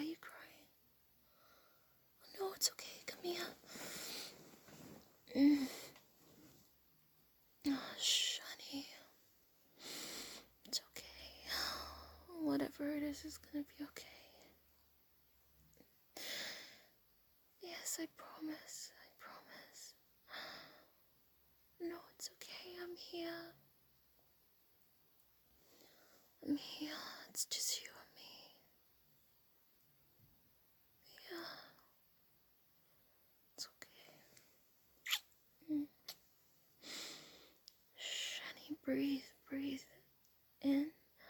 are you crying? Oh, no, it's okay. Come here. Oh, honey. It's okay. Whatever it is gonna be okay. Yes, I promise. No, it's okay. I'm here. It's just you and me. Yeah. It's okay. Honey, breathe. In.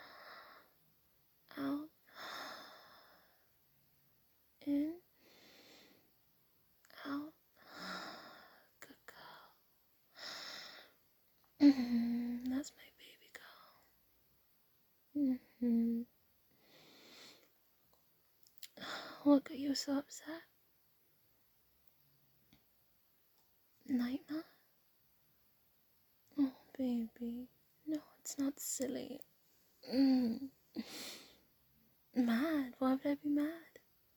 Out. In. Out. Good girl. That's my baby girl. What got you so upset? Nightmare? Oh, baby. No, it's not silly. Mad? Why would I be mad?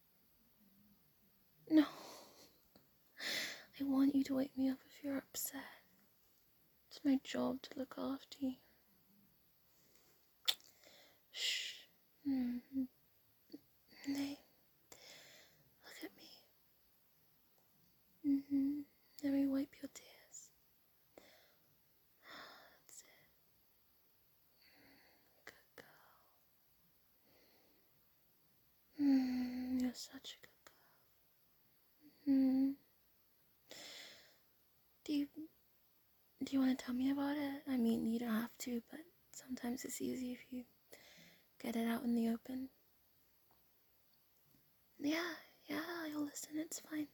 No. I want you to wake me up if you're upset. It's my job to look after you. Shh. Hey, look at me. Let me wipe your tears. That's it. Good girl. You're such a good girl. Do you want to tell me about it? I mean, you don't have to, but sometimes it's easy if you get it out in the open. Yeah, I'll listen, it's fine.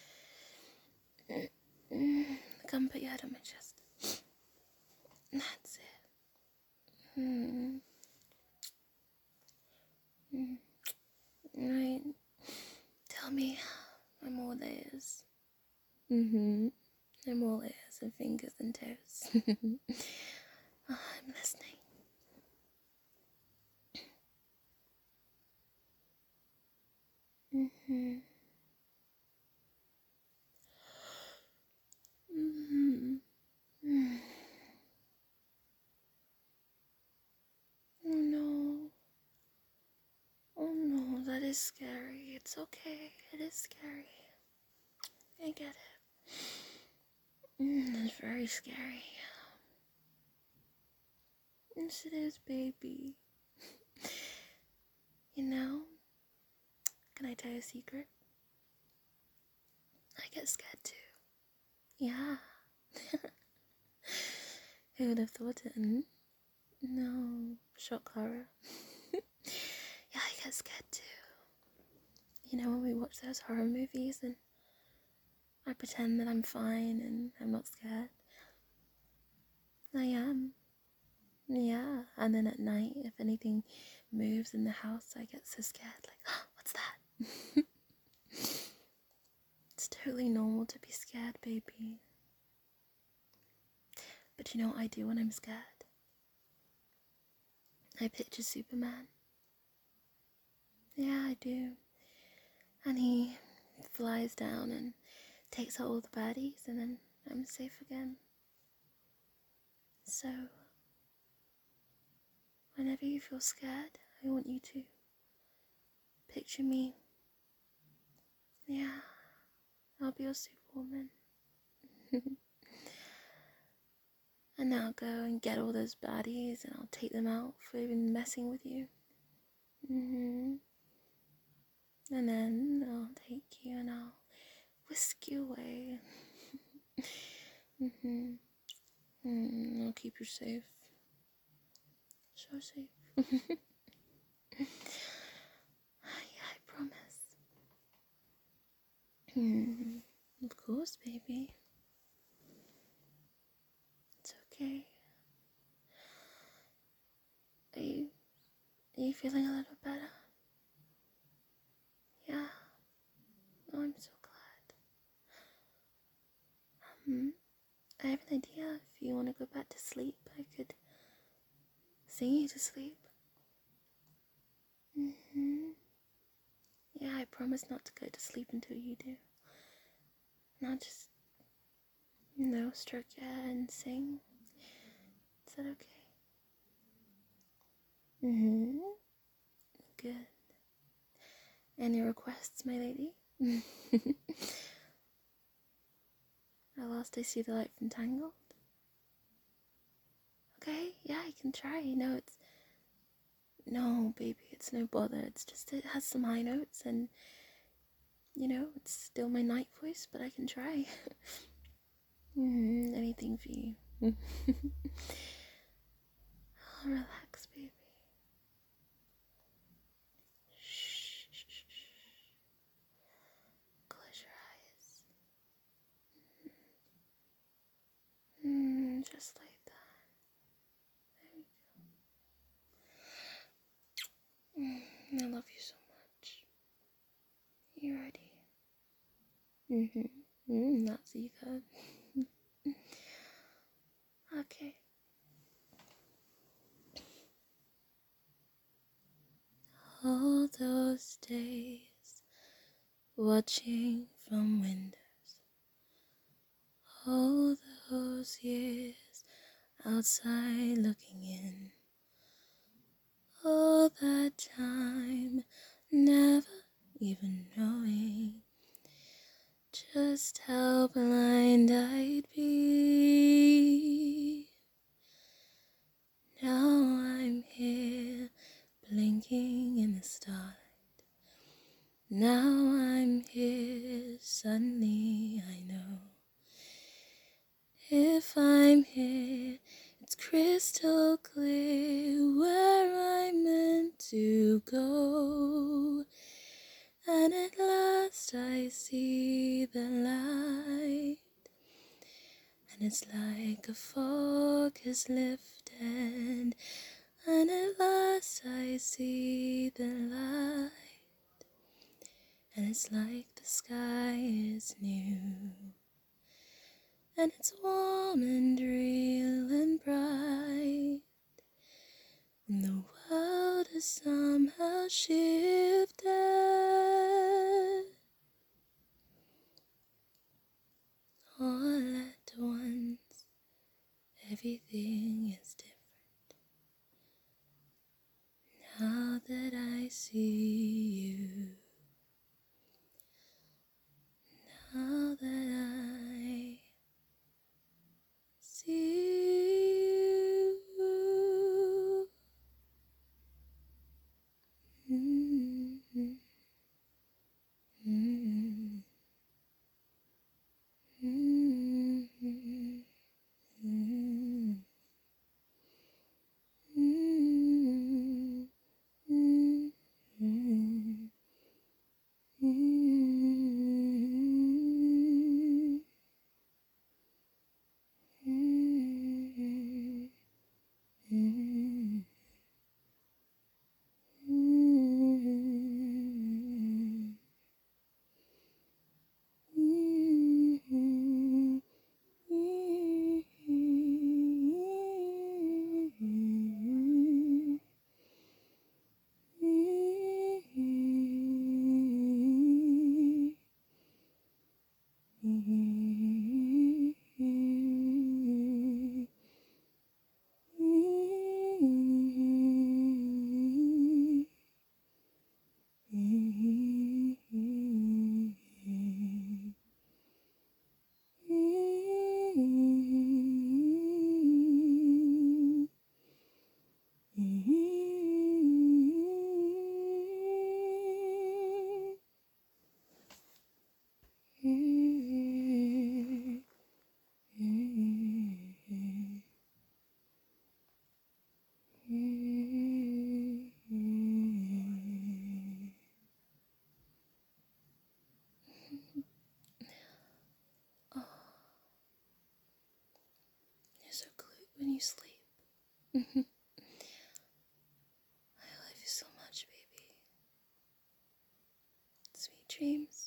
Come put your head on my chest. That's it. Right. Tell me, I'm all ears. I'm all ears and fingers and toes. I'm listening. Oh no, that is scary. It's okay. It is scary. I get it. It's very scary. Yes, it is, baby. You know, can I tell you a secret? I get scared too. Yeah. Who would have thought it? No, shock horror. Yeah, I get scared too. You know, when we watch those horror movies and I pretend that I'm fine and I'm not scared. I am. Yeah, and then at night, if anything moves in the house, I get so scared, like, oh, what's that? It's totally normal to be scared, baby. But you know what I do when I'm scared? I picture Superman. Yeah, I do. And he flies down and takes out all the baddies, and then I'm safe again. So, whenever you feel scared, I want you to picture me. Yeah, I'll be your Superwoman. And I'll go and get all those baddies and I'll take them out for even messing with you. And then I'll take you and I'll whisk you away. I'll keep you safe. So safe. Yeah, I promise. Of course, baby. It's okay. Are you feeling a little better? Yeah. Oh, I'm so glad. I have an idea. If you want to go back to sleep, I could sing you to sleep. Yeah, I promise not to go to sleep until you do. Now just, stroke your hair and sing. Is that okay? Good. Any requests, my lady? At last I see the light from Tangled. Okay, yeah, I can try. No, baby, it's no bother. It's just it has some high notes and, it's still my night voice, but I can try. Anything for you. Oh, relax, baby. Shh. Close your eyes. Just like that. There we go. I love you so much. You ready? That's you good. Okay. All those days watching from windows, all those years outside looking in, all that time never even knowing just how blind I'd be. Now I'm here blinking in the starlight. Now I'm here, suddenly I know. If I'm here, it's crystal clear where I'm meant to go. And at last I see the light, and it's like a fog has lifted. And at last I see the light, and it's like the sky is new, and it's warm and real and bright, and the world has somehow shifted. All at once, everything is different. Now that I see you, now that I see you. Mm-hmm. Mm-hmm. Mm-hmm. Mm-hmm. Mm-hmm. Mm-hmm. You're so cute when you sleep. I love you so much, baby. Sweet dreams.